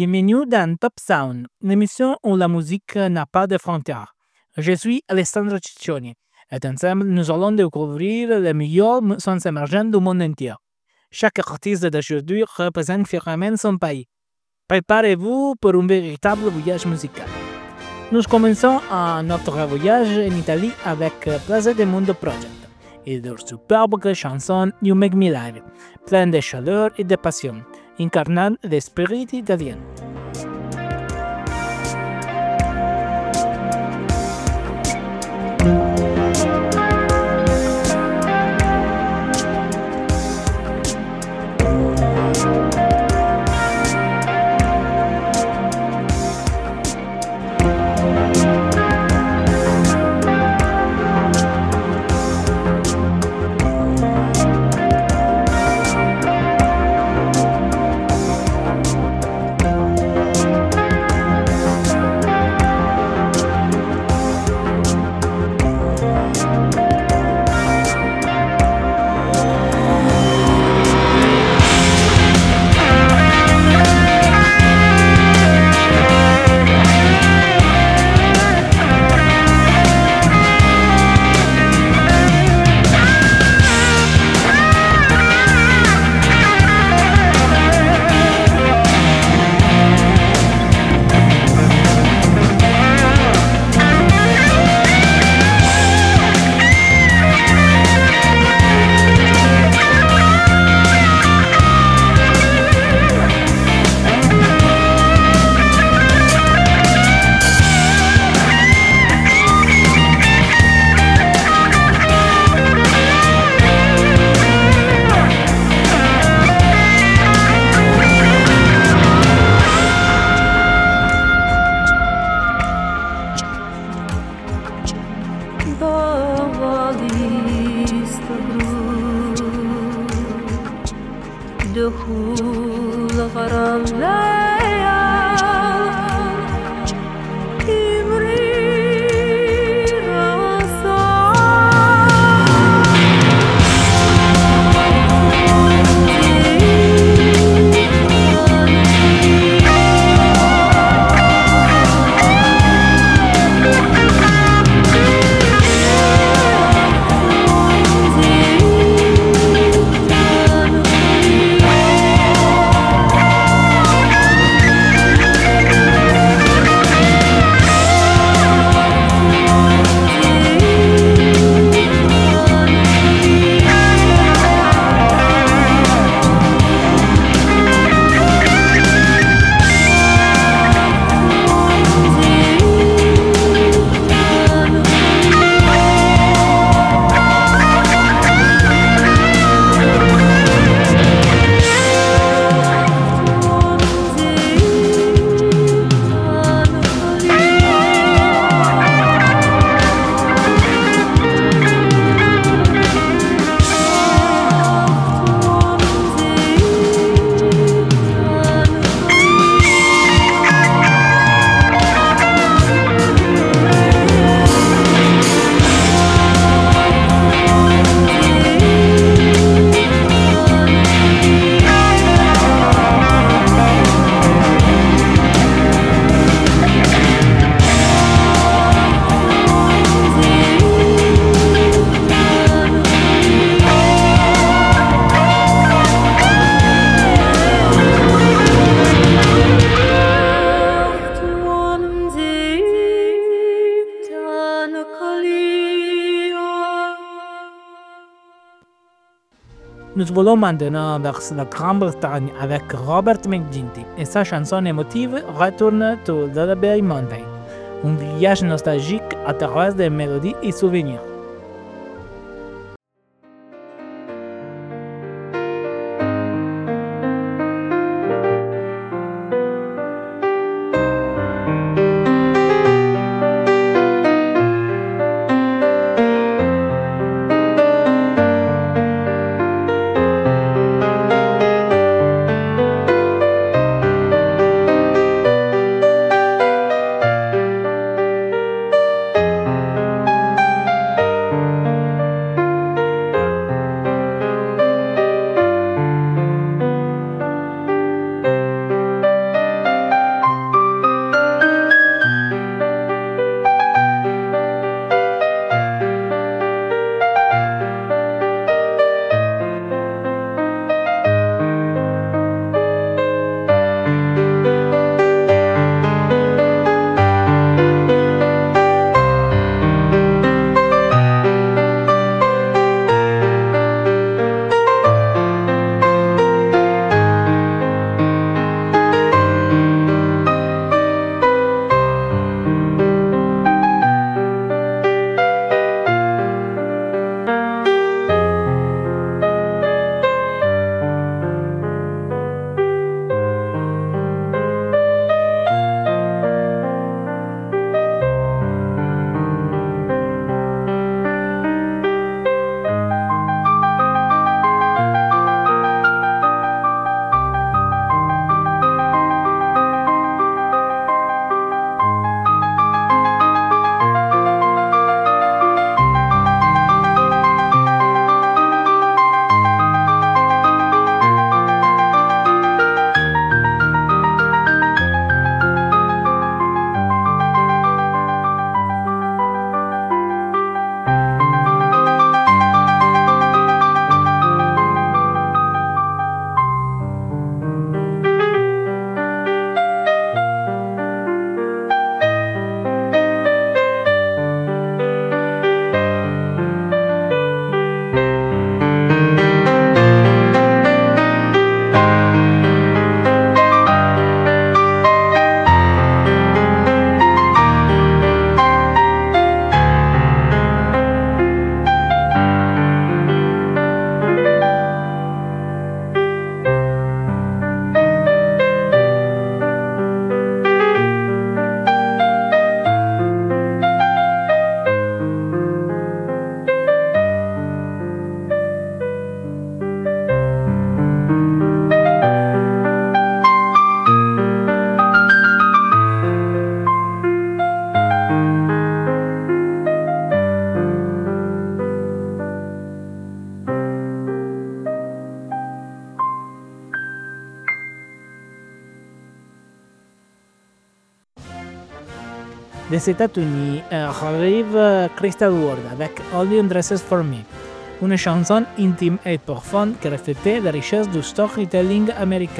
Bienvenue dans Top Sound, l'émission où la musique n'a pas de frontières. Je suis Alessandro Ciccioni et ensemble nous allons découvrir les meilleurs sons émergents du monde entier. Chaque artiste d'aujourd'hui représente fièrement son pays. Préparez-vous pour un véritable voyage musical. Nous commençons notre voyage en Italie avec Plaza del Mundo Project et leur superbe chanson You Make Me Live, pleine de chaleur et de passion, incarnant l'esprit italien. Nous volons maintenant vers la Grande-Bretagne avec Robert McGinty et sa chanson émotive Return to Lullaby Monday, un voyage nostalgique à travers des mélodies et souvenirs. Des États-Unis arrive Crystal Ward avec All the Undresses for Me, une chanson intime et profonde qui reflétait la richesse du storytelling américain.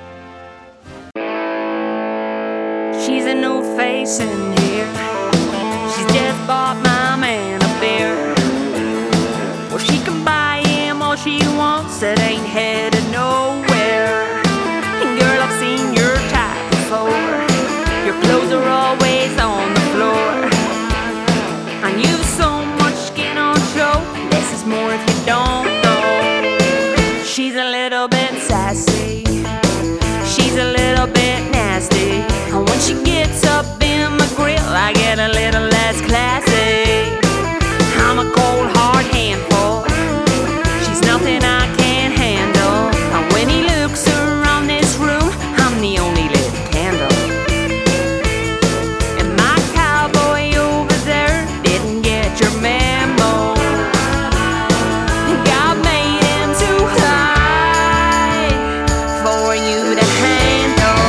She's a new face in here. She's just bought my man a beer. Well, she can buy him all she wants, it ain't headed nowhere. And girl, I've seen your type before. Your clothes are always on the floor. And you've so much skin on show. This is more if you don't know. She's a little bit sassy. She's a little bit nasty. And when she gets up in my grill, I get a little less classy. I'm a cold hard handful. She's nothing I can't handle. And when he looks around this room, I'm the only lit candle. And my cowboy over there didn't get your memo. God made him too high for you to handle.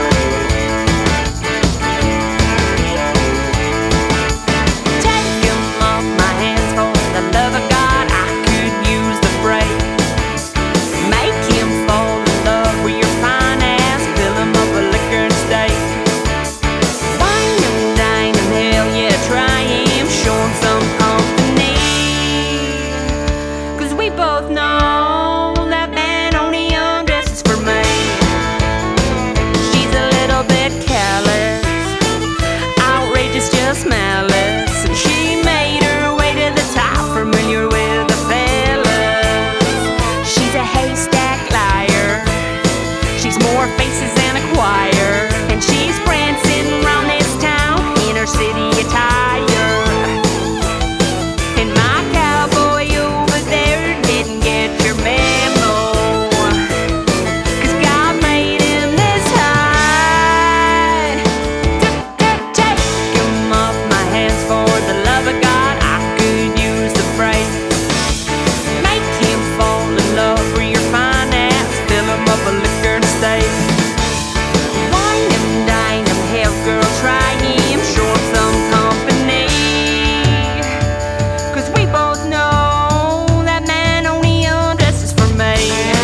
Take him off my hands, for the love of God, I could use the break. Make him fall in love with your fine ass, fill him up with liquor and steak. Wine him, dine him, hell yeah, try him, show him some company. 'Cause we both know that man only undresses for me. She's a little bit careless, outrageous, just malice. And she made her way to the top, familiar with the fellas. She's a haystack liar. She's more faces than a choir. And she's prancing around this town in her city attire. And my cowboy over there didn't get your memo. 'Cause God made him this high. Take him off my hands, for the love of God, I could use the break. Make him fall in love with your fine ass, fill him up with liquor and steak. Wine him, dine him, hell girl, try him, show him some company. 'Cause we both know that man only undresses for me.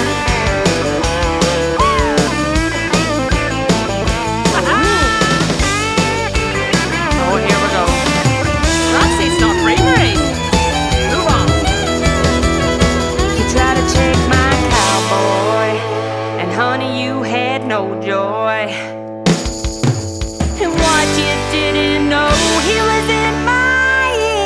Oh, here we go. Roxy's not bravery. Move on. You try to take my cowboy, and honey, you had no joy. And what you didn't know, he was in my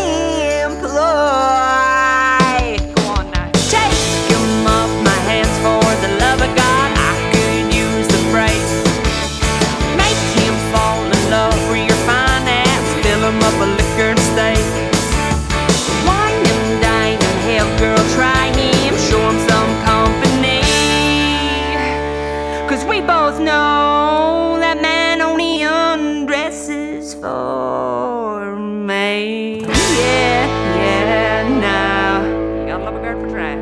employ. Go on now. Take him off my hands, for the love of God, I could use the break. Make him fall in love with your fine ass, fill him up with liquor and steak. Wine him, dine him, hell girl, try him, show him some company. 'Cause we both know that man only undresses for me. Yeah, yeah, now. You gotta love a girl for trying.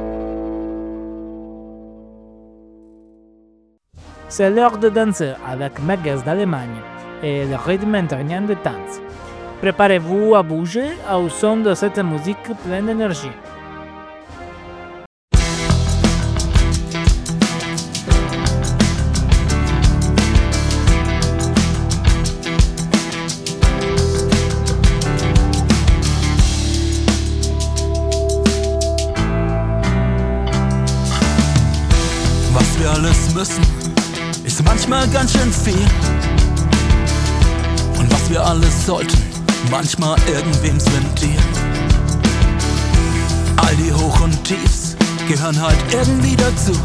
C'est l'heure de danser avec Megas d'Allemagne et le rythme italien de danse. Préparez-vous à bouger au son de cette musique pleine d'énergie. Was wir alles müssen, ist manchmal ganz schön viel. Und was wir alles sollten, manchmal irgendwem's Ventil. All die Hoch und Tiefs gehören halt irgendwie dazu.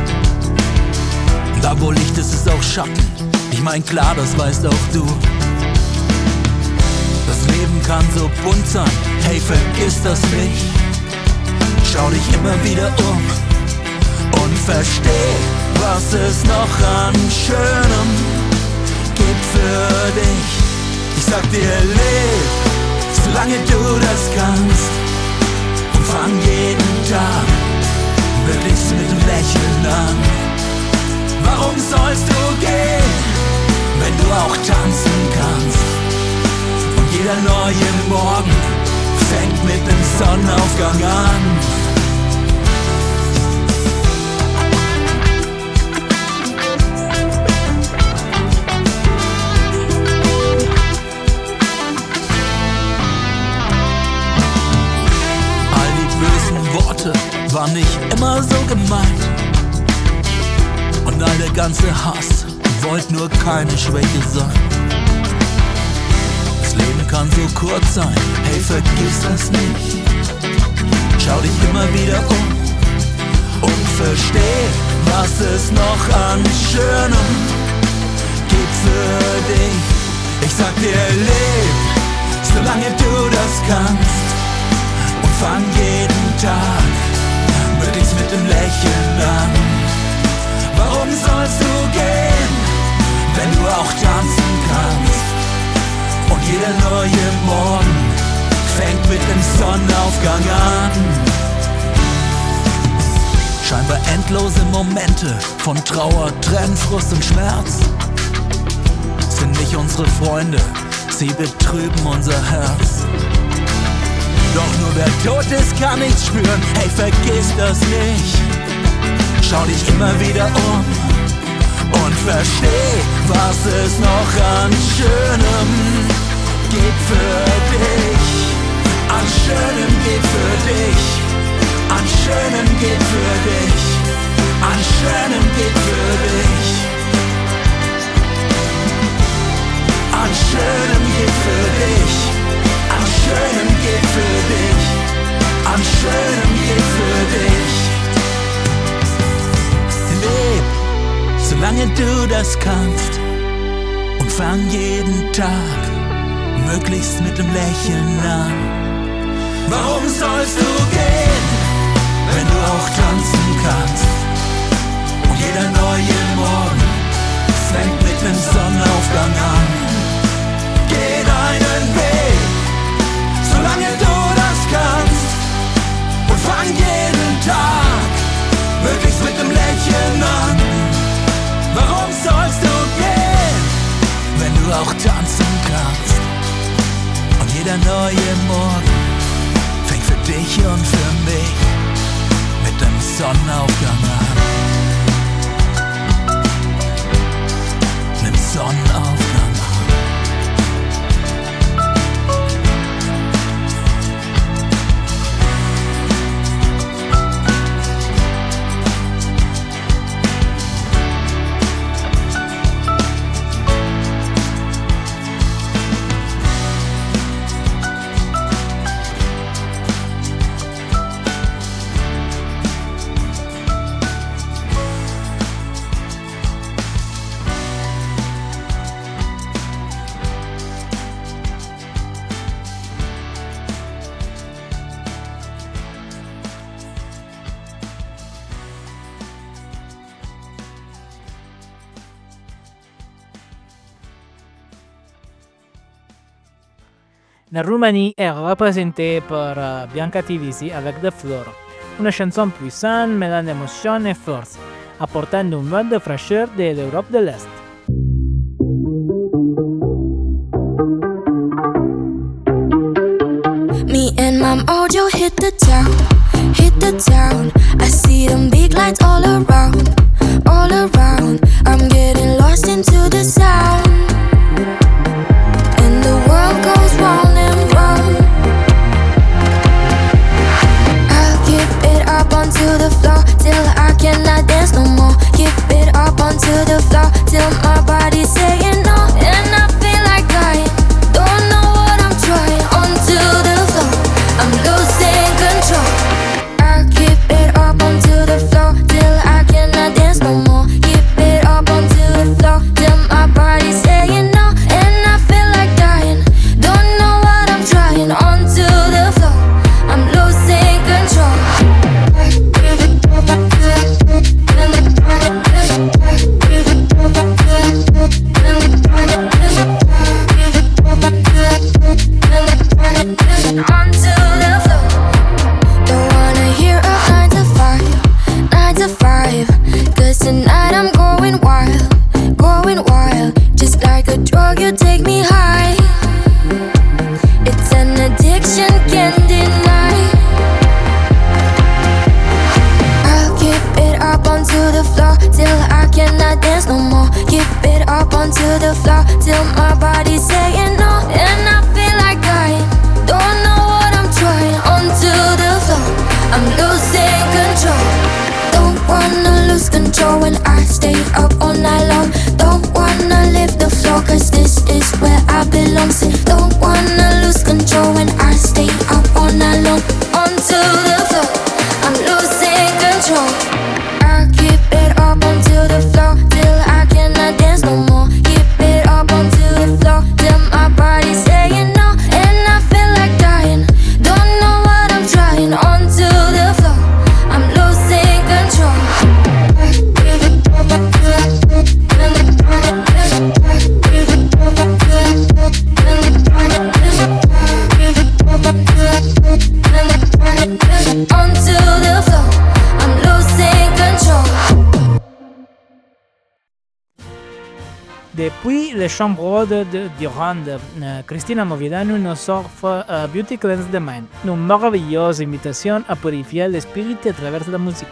Da wo Licht ist, ist auch Schatten. Ich mein, klar, das weißt auch du. Das Leben kann so bunt sein, hey, vergiss das nicht. Schau dich immer wieder um und versteh, was es noch an Schönem gibt für dich. Ich sag dir, leb, solange du das kannst, und fang jeden Tag möglichst mit einem Lächeln an. Warum sollst du gehen, wenn du auch tanzen kannst? Sonnenaufgang an. All die bösen Worte waren nicht immer so gemeint. Und all der ganze Hass wollte nur keine Schwäche sein. Das Leben kann so kurz sein, hey, vergiss das nicht. Schau dich immer wieder und versteh, was es noch an Schönem gibt für dich. Ich sag dir, leb, solange du das kannst, und fang jeden Tag möglichst mit dem Lächeln an. Warum sollst du gehen, wenn du auch tanzen kannst? Und jeder neue Morgen fängt mit dem Sonnenaufgang an. Scheinbar endlose Momente von Trauer, Tränen, Frust und Schmerz sind nicht unsere Freunde, sie betrüben unser Herz. Doch nur wer tot ist, kann nichts spüren, hey, vergiss das nicht. Schau dich immer wieder und versteh, was es noch an Schönem gibt für dich. An Schönem gibt für dich. An Schönem gibt für dich. An Schönem gibt für dich. An Schönem gibt für dich. An Schönem gibt für dich. An Schönem gibt für dich. Leb, solange du das kannst, und fang jeden Tag möglichst mit dem Lächeln an. Warum sollst du gehen, wenn du auch tanzen kannst? Und jeder neue Morgen fängt mit dem Sonnenaufgang an. Geh deinen Weg, solange du das kannst, und fang jeden Tag möglichst mit dem Lächeln an. Warum sollst du gehen, wenn du auch tanzen kannst? Und jeder neue Morgen fängt für dich und für mich mit dem Sonnenaufgang an. Nimm Sonnenaufgang an. La Roumanie est représentée par Bianca Tivisi avec The Floor, une chanson puissante mêlant d'émotion et force, apportant une vent de fraîcheur de l'Europe de l'Est. Me and my mojo hit the town. I see them big lights all around. I'm getting lost into the sound, and the world goes round and round. I'll keep it up onto the floor till I cannot dance no more. Keep it up onto the floor till my body's saying no, and I feel like dying. Don't know what I'm trying. Onto the floor, I'm losing control. I'll keep it onto the floor till my body's saying no, and I feel like dying. Don't know what I'm trying. Onto the floor, I'm losing control. Don't wanna lose control when I stay up all night long. Don't wanna leave the floor, cause this is where I belong. So don't wanna lose control when I stay up all night long. Onto the floor, I'm losing control. I keep it up onto the floor till I cannot dance no more. Keep it up onto the floor till my body's saying no, and I feel like dying. Don't know what I'm trying. Onto the floor, I'm losing control. Onto the floor, I'm losing control. Depuis les chambres de Durand, Cristina Moviedanu nous offre Beauty Cleanse the Mind, une merveilleuse invitation à purifier l'esprit à travers la musique.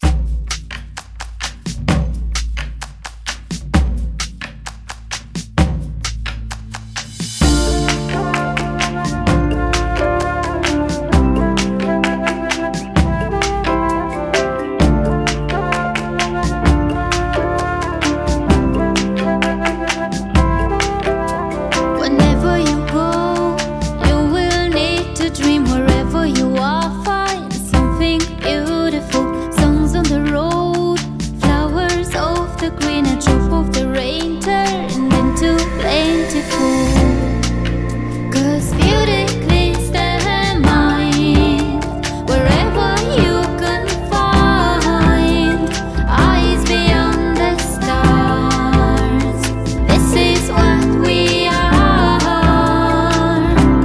Whenever you go, you will need to dream. Wherever you are, find something beautiful. Songs on the road, flowers of the green, a drop of the rain turned into plentiful. Cause beauty cleans the mind. Wherever you can find eyes beyond the stars. This is what we are.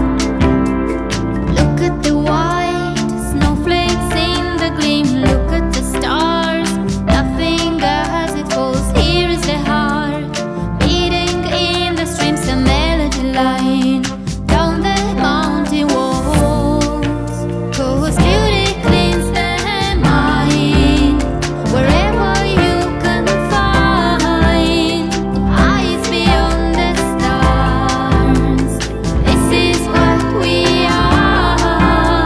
Look at the white snowflakes in the gleam. Look at the stars, laughing as it falls. Here is the heart beating in the streams, a melody line down the mountain walls. Cause beauty cleans the mind. Wherever you can find eyes beyond the stars. This is what we are.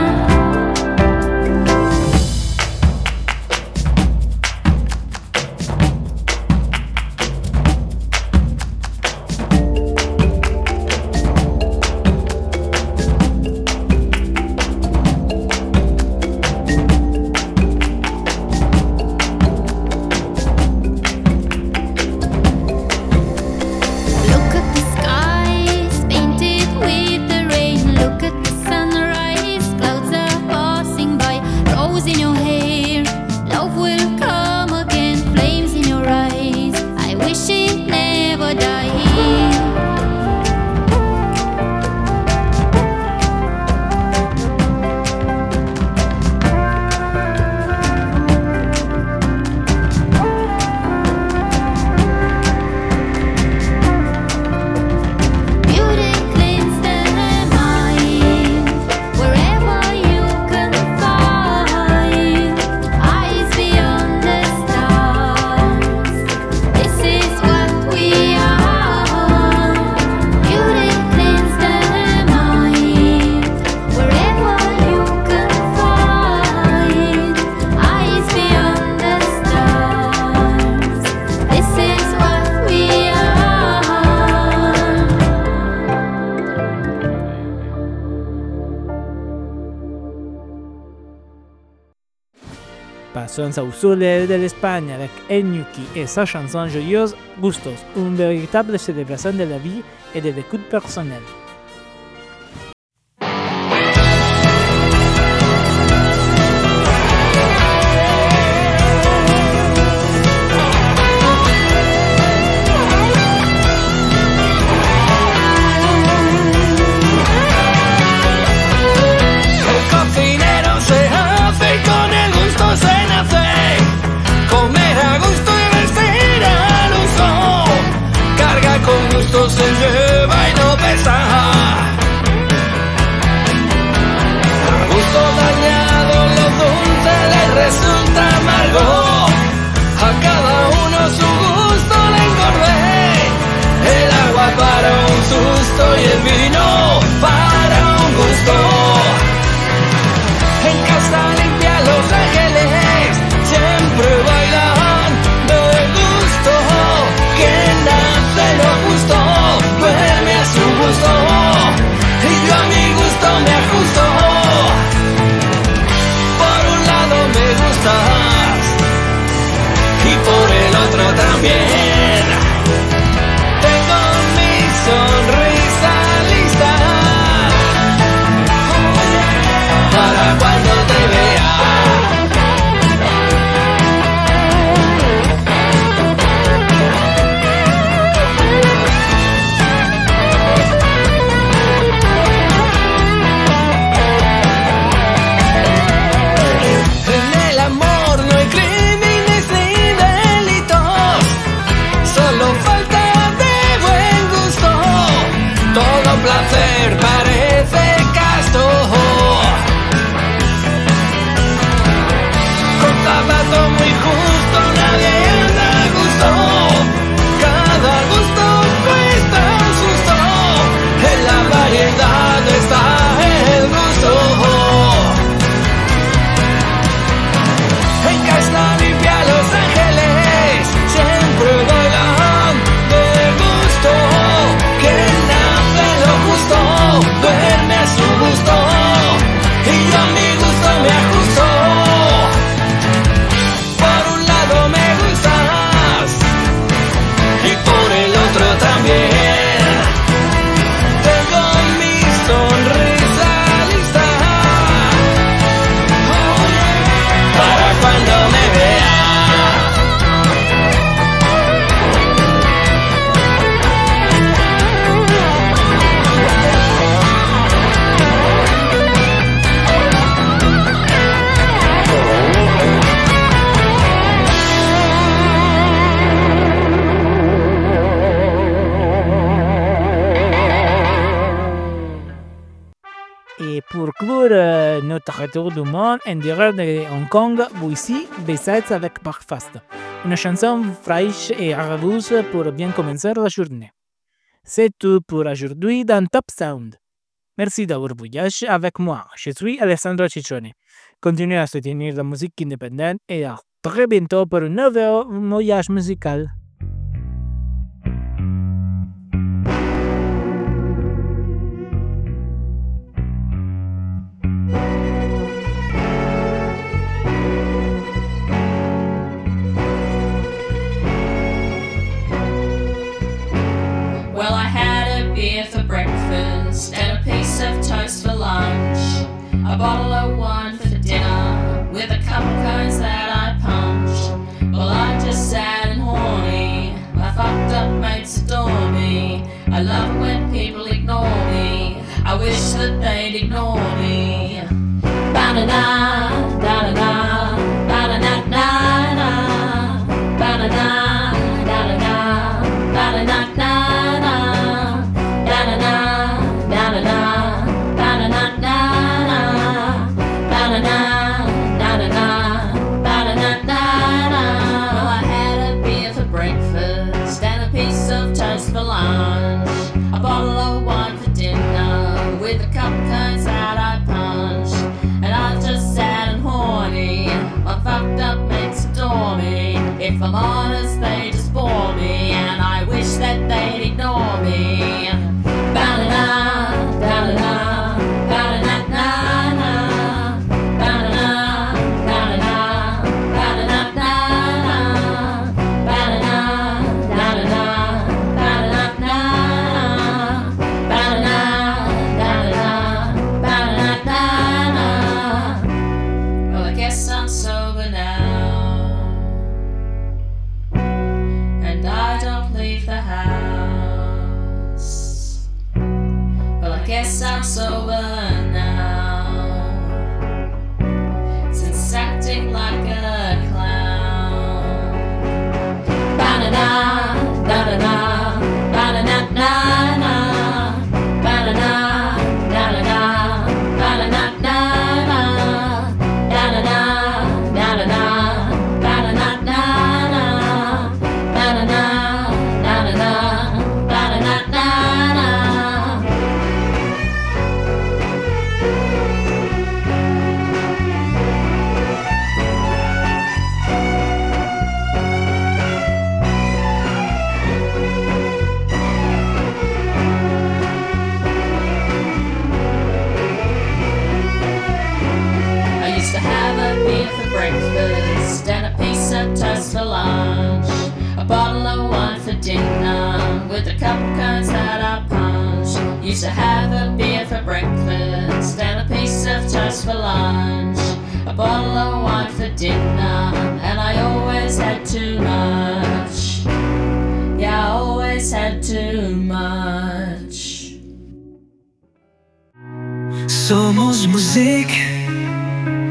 Look at the skies painted with the rain. Look at the sunrise, clouds are passing by. Rose in your hair, love will come again. Flames in your eyes, I wish it never died. Beauty cleans the mind. Wherever you can find eyes beyond the stars. This is what we are. Beauty cleans the mind. Wherever you can find eyes beyond the stars. This is what we are. Passons au sud de l'Espagne avec Enyuki et sa chanson joyeuse Gustos, une véritable célébration de la vie et de l'écoute personnelle. El cocinero se hace y con el gusto se nace. Comer a gusto y vestir al uso. Carga con gusto se lleva y no pesa. soy el vino para un gusto. En casa limpia Los Ángeles siempre bailan de gusto. Quien hace lo justo duerme a su gusto, y yo a mi gusto me ajusto. Por un lado me gustas y por el otro también. Tengo mi sonrisa lista para cuando te vea. En el amor no hay crímenes ni delitos, solo falta de buen gusto. Todo placer parece casto. Con zapato muy justo nadie anda a gusto. Cada gusto cuesta un susto. En la variedad está el gusto. En casa limpia Los Ángeles siempre bailan de gusto. Quien hace lo justo duerme a su gusto, y yo a mi gusto me ajusto. Por un lado me gustas y por el otro también. Tengo mi sonrisa lista para cuando me vea. Et pour clore notre tour du monde en direct de Hong Kong, voici Besides avec Breakfast, une chanson fraîche et rêveuse pour bien commencer la journée. C'est tout pour aujourd'hui dans Top Sound. Merci d'avoir voyagé avec moi. Je suis Alessandro Ciccione. Continuez à soutenir la musique indépendante et à très bientôt pour un nouveau voyage musical. Well, I had a beer for breakfast and a piece of toast for lunch, a bottle of wine for dinner with a couple cones that I punched. Well, I'm just sad and horny, my fucked up mates adore me. I love it when people ignore me, I wish that they'd ignore me. Ba-da-da, da-da-da, ba-da-da-da-da, ba-da-da, da-da-da, ba-da-da-da. For lunch, a bottle of wine for dinner with a couple cones that I punched, and I'm just sad and horny. My fucked up mates adore me. If I'm honest, they just bore me, and I wish that they'd ignore me. Ba-da-da, da-da-da, ba-da-da-da-da, ba-da-da, da-da-da, ba-da-da-da-da, ba-da-da, da-da-da. Well, I guess I'm sober now. have a beer for breakfast and a piece of toast for lunch, a bottle of wine for dinner, and I always had too much. Yeah, I always had too much. Somos Musik,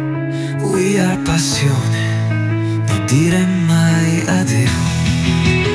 we are pasione, non dire mai addio.